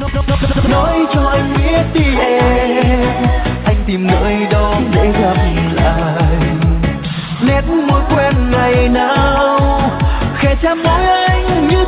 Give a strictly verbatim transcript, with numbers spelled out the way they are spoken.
Nói cho anh biết đi em, anh tìm nơi đâu để gặp lại nét môi quen ngày nào khẽ chạm môi anh như